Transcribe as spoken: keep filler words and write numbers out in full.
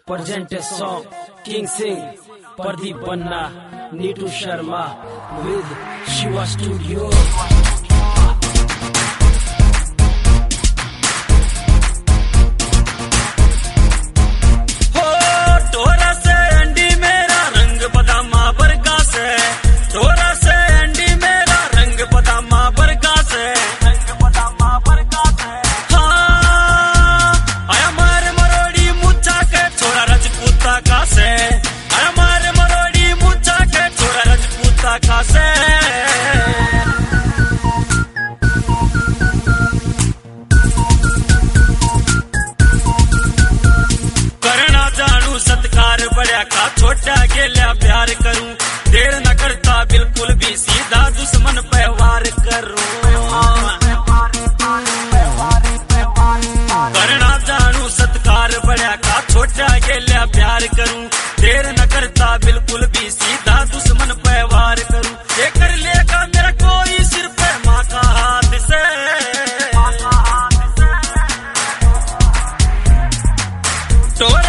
present a song King Singh, Pradeep Banna, Neetu Sharma with Shiva Studio. सत्कार बड़ा का छोटा गेल्या प्यार करूं, देर न करता बिल्कुल भी, सीधा दुश्मन पे वार करूं। करना जानू सत्कार बड़ा का छोटा गेल्या प्यार करूं, देर न करता बिल्कुल भी, सीधा दुश्मन पे वार करूं। ये कर लेगा मेरा कोई सिर पे माँ का हाथ से, टोरा